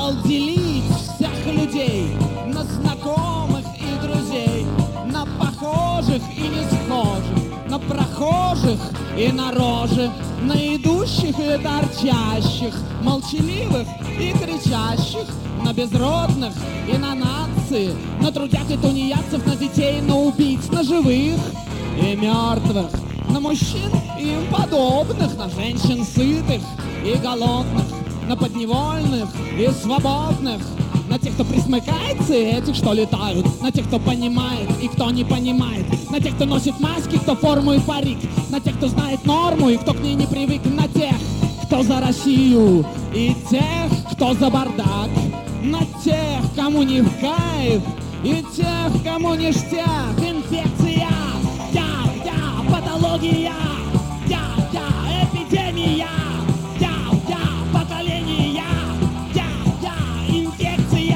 стал делить всех людей на знакомых и друзей, на похожих и не схожих, на прохожих и на рожи, на идущих и торчащих, молчаливых и кричащих, на безродных и на нации, на трудяг и тунеядцев, на детей, на убийц, на живых и мертвых, на мужчин и им подобных, на женщин сытых и голодных, на подневольных и свободных, на тех, кто присмыкается, и этих, что летают, на тех, кто понимает и кто не понимает, на тех, кто носит маски, кто форму и парик, на тех, кто знает норму и кто к ней не привык, на тех, кто за Россию и тех, кто за бардак, на тех, кому не в кайф и тех, кому ништяк. Инфекция, патология, эпидемия, поколения, инфекция,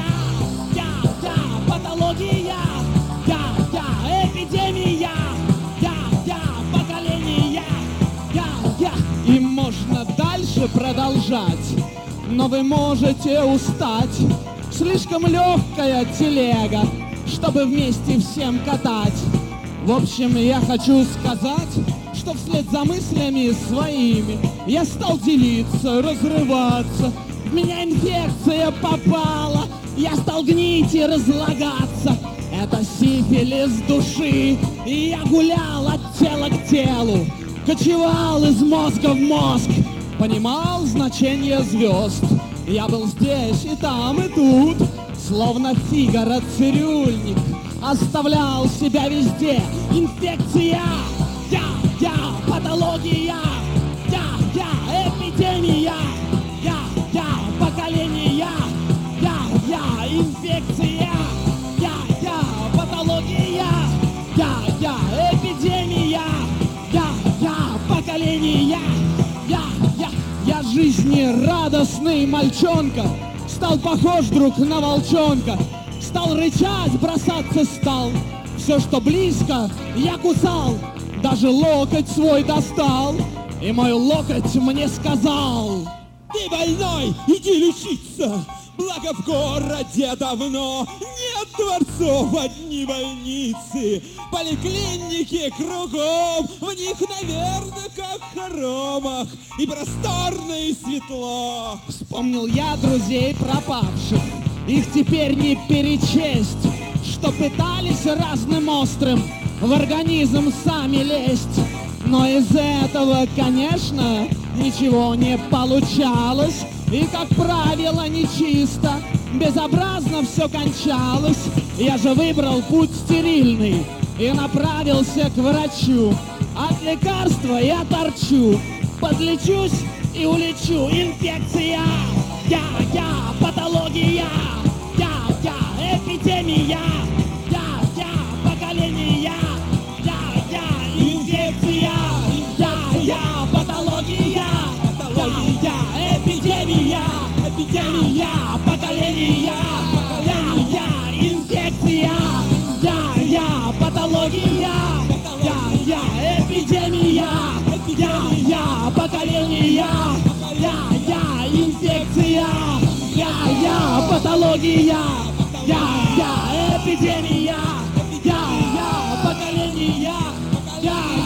патология, эпидемия, поколения, и можно дальше продолжать, но вы можете устать. Слишком легкая телега, чтобы вместе всем катать. В общем, я хочу сказать, что вслед за мыслями своими я стал делиться, разрываться. В меня инфекция попала, я стал гнить и разлагаться. Это сифилис души, и я гулял от тела к телу, кочевал из мозга в мозг, понимал значение звезд. Я был здесь и там и тут, словно Фигаро цирюльник, оставлял себя везде. Инфекция, патология, эпидемия, поколения, инфекция, патология, эпидемия, поколения. Я жизнерадостный мальчонка, стал похож вдруг на волчонка, стал рычать, бросаться стал. Все, что близко, я кусал, даже локоть свой достал, и мой локоть мне сказал: ты больной, иди лечиться, благо в городе давно нет дворцов, одни больницы, поликлиники кругом, в них, наверное, как в хоромах, и просторно, и светло. Вспомнил я друзей пропавших, их теперь не перечесть, что пытались разным острым в организм сами лезть. Но из этого, конечно, ничего не получалось, и, как правило, нечисто, безобразно все кончалось. Я же выбрал путь стерильный и направился к врачу. От лекарства я торчу, подлечусь и улечу. Инфекция, патология, эпидемия, поколения, инфекция, патология, эпидемия, поколения, инфекция, патология, эпидемия, поколения, инфекция, патология, эпидемия, поколения,